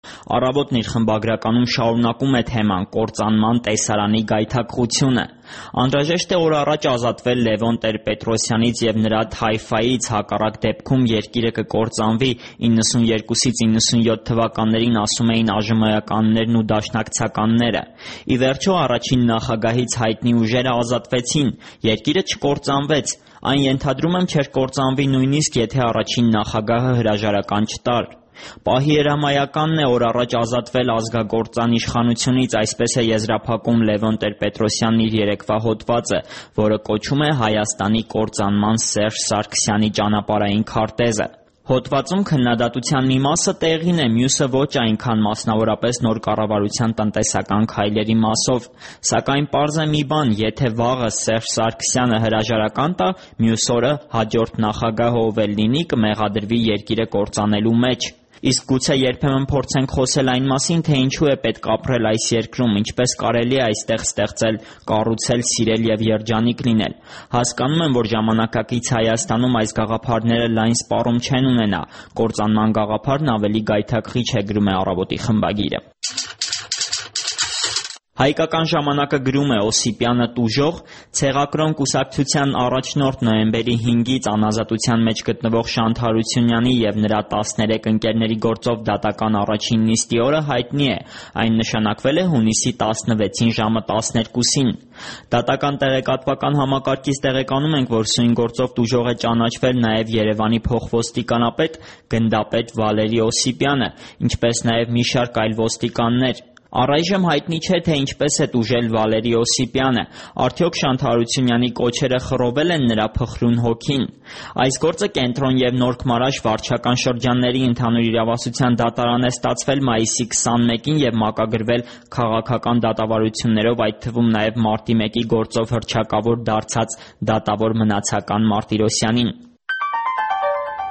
Առավոտն իր խմբագրականում շարունակում է թեման կործանման տեսարանի գայթակղությունը։ Անհրաժեշտ է օր առաջ ազատվել Լևոն Տեր-Պետրոսյանից և նրա Թայֆայից, հակառակ դեպքում երկիրը կկործանվի, 92-ից 97 թվականներին ասում էին ԱԺՄ-ականներն ու դաշնակցականները։ Ի վերջո առաջին նախագահից հայտնի ուժերը ազատվեցին, երկիրը չկործանվեց, այն ենթադրում եմ չէր կործանվի նույնիսկ եթե առաջին նախագահը հրաժարական չտար։ Պահի հրամայականն է օր առաջ ազատվել ազգագործան իշխանությունից, այսպես է եզրափակում Լևոն Տեր-Պետրոսյանն իր երեկվա հոդվածը, որը կոչում է «Հայաստանի կործանման Սերժ Սարգսյանի ճանապարհային քարտեզը»։ Հոդվածում քննադատության մի մասը տեղին է, մյուսը ոչ այնքան, մասնավորապես նոր կառավարության տնտեսական քայլերի մասով։ Սակայն պարզ է մի բան, եթե վաղը Սերժ Սարգսյանը հրաժարական տա, մյուս օրը հաջորդ նախագահը ով էլ լինի կմեղադրվի երկիրը կործանելու մեջ։ Իսկ գուցե երբեմն փորձենք խոսել այն մասին, թե ինչու է պետք ապրել այս երկրում, ինչպես կարելի է այստեղ ստեղծել, կառուցել, սիրել և երջանիկ լինել։ Հասկանում եմ, որ ժամանակակից Հայաստանում այս գաղափարները լայն սպառում չեն ունենա։ Կործանման գաղափարն ավելի գայթակղիչ է, գրում է «Առավոտ»-ի խմբագիրը։ Հայկական ժամանակը գրում է Օսիպյանը տուժող, ցեղակրոն կուսակցության առաջնորդ նոյեմբերի 5-ից անազատության մեջ գտնվող Շանթ Հարությունյանի և նրա 13 ընկերների գործով դատական առաջին նիստի օրը հայտնի է, այն նշանակվել է հունիսի 16-ին ժամը 12-ին։ Դատական տեղեկատվական համակարգից տեղեկանում ենք, որ սույն գործով տուժող է ճանաչվել նաև Երևանի փոխոստիկանապետ գնդապետ Վալերի Օսիպյանը, ինչպես նաև մի շարք այլ ոստիկաններ։ Առայժմ հայտնի չէ, թե ինչպես է տուժել Վալերի Օսիպյանը, արդյոք Շանթ Հարությունյանի կոչերը խռովել են նրա փխրուն հոգին։ Այս գործը Կենտրոն և Նորք Մարաշ վարչական շրջանների ընդհանուր իրավասության դատարան է ստացվել մայիսի 21-ին և մակագրվել քաղաքական դատավարություններով, այդ թվում նաև մարտի 1-ի գործով հռչակավոր դարձած դատավոր մնացական Մարտիրոսյանին։